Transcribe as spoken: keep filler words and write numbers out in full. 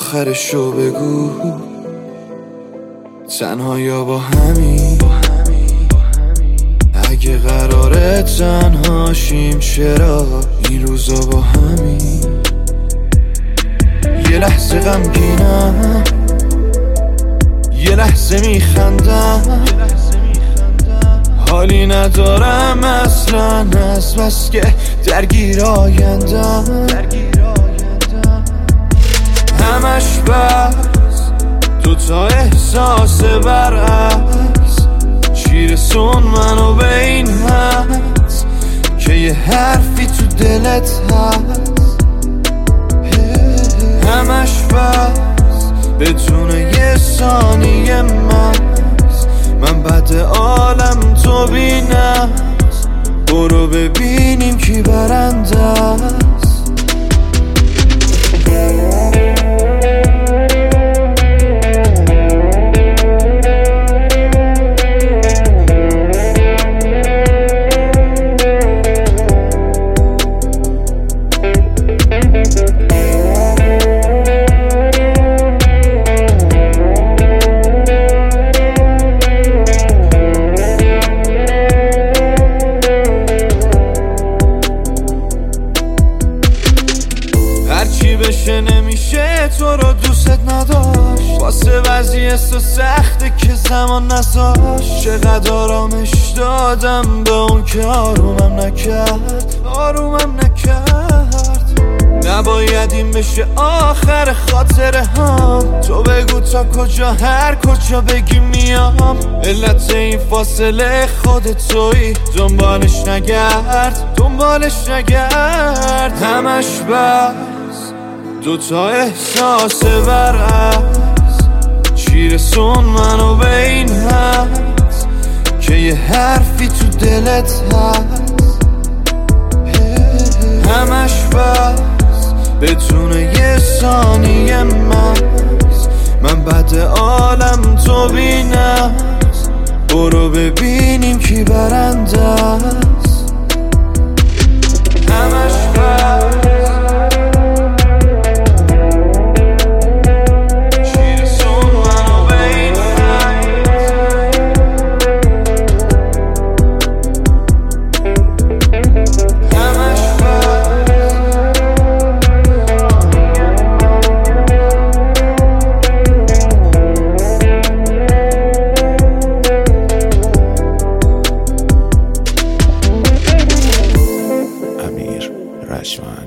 آخرشو بگو، تنها یا با همین. اگه قراره تنهاشیم چرا این روزا با همین. یه لحظه غمگینم، یه لحظه میخندم، حالی ندارم اصلا از بس که درگیر آیندم. همش بس دوتا احساس برعکس، چی رسون منو به این حد که یه حرفی تو دلت هست. همش بس بدون یه ثانیه مست، من بد عالم تو بینم، برو ببینیم کی برنده است. هرچی بشه نمیشه تو رو دوست نداشت، واسه وضعیت سخته که زمان نذاشت. چقدر آرامش دادم به اون که آرومم نکرد، آرومم نکرد. نباید این بشه آخر خاطره هم، تو بگو تا کجا هر کجا بگی میام. علت این فاصله خودت تویی، دنبالش نگرد، دنبالش نگرد. همش بس دوتا احساس برعکس، چی رسون منو به این حد که یه حرفی تو دلت هست. همش بس بدون یه ثانیه مست، من بد عالم تو بینم، برو ببینیم کی برنده است. همش بس رشمن.